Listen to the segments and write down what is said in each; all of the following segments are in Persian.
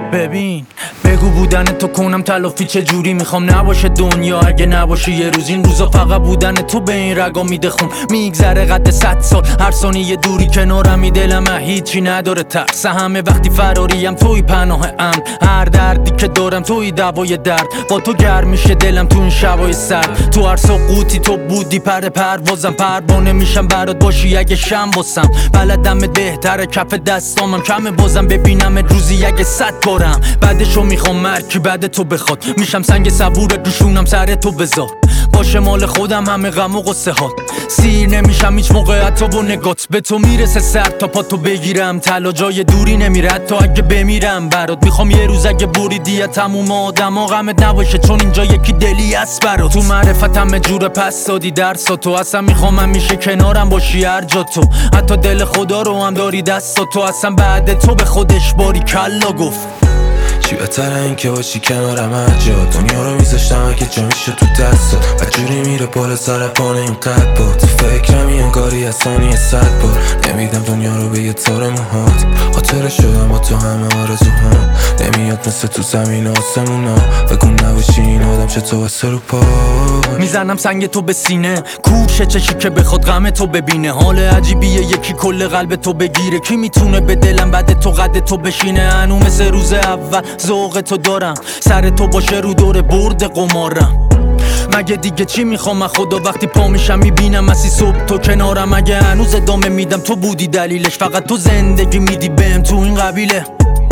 ببین بگو بودن تو کنم تلافی چه جوری میخوام نباشه دنیا اگه نباشه یه روز. این روزا فقط بودن تو به این رگا میده خون، میگذره قد 100 سال هر ثانیه دوری کنارمی، دلم هیچی نداره ترس همه وقتی فراریم توی پناه امن، هر دردی که دارم توی دوای درد، با تو گرم میشه دلم تو این شبای سرد، تو هر سقوطی تو بودی پروازم، پروانه میشم برات باشی اگه شم باسم، بلدمت بهتره کف دستامم کمه بازم ببینم روزی اگه 100 بارم، بعدشو میخوام مرکی بعد تو بخواد، میشم سنگ صبورت روشونم سر تو بذار، باشه مال خودم همه غم و غصه هات، سیر نمیشم هیچ موقع حتی با نگات، به تو میرسه سر تا پا تو بگیرم، طلا جای دوری نمیره حتی اگه بمیرم برات، میخوام یه روز اگه بریدی تموم آدم غمت نباشه چون اینجا یکی دلی هست برات، تو معرفتم جور پس دادی درسا تو، اصلا میخوام همیشه کنارم باشی هر جا تو، حتی دل خدا رو هم داری دستا تو، اصلا بعد تو به خودش باری کلا گفت چی بهتره این که باشی کنارم هر جا، دنیا رو میذاشتم اگه جا میشه تو دستات، و جوری میره بالا سر پانه این قد با، تو فکرم یه انگاری از ثانیه 100 بار، نمیدم دنیا رو به یه تار موهات، خاطره شدم با تو همه آرزوهام، نمیاد مثل تو زمین آسمونا، بگو نباشی این آدم چطور واسه رو پاش، میزنم سنگ تو به سینه، کوچه چشی که بخواد غم تو ببینه، حال عجیبیه یکی کل قلب تو بگیره، کی میتونه به دلم بعد تو قد تو بشینه، هنو مثل روز اول ذوق تو دارم، سر تو باشه رو دور برد قمارم، مگه دیگه چی میخوام از خدا وقتی پا میشم میبینم مسی صبح تو کنارم، اگه هنوز ادامه میدم تو بودی دلیلش، فقط تو زندگی میدی بهم تو این قبیله،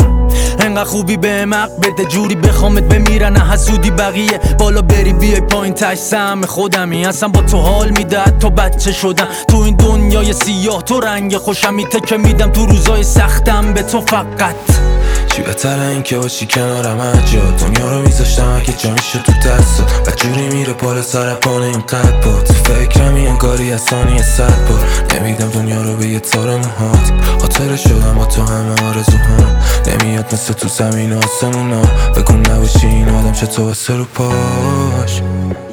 انقدر خوبی بهم حق بده جوری بخوامت بمیرن نه حسودی بقیه، بالا بری بیای پایین تش سهم خودمی، اصلا با تو حال میده حتی بچه شدم، تو این دنیای سیاه تو رنگ خوشمی، تکه میدم تو روزای سختم به تو فقط، چی بهتره این که باشی کنارم هر جا، دنیا رو میذاشتم اگه جا میشه تو دستات، و جوری میره بالا سر پانه این قد با، تو فکرم یه انگاری از ثانیه 100 بار، نمیدم دنیا رو به یه تار موهات، خاطره شدم با تو همه آرزوهام، نمیاد مثل تو زمین آسمونا، بگو نباشی این آدم چطور واسه رو پاش.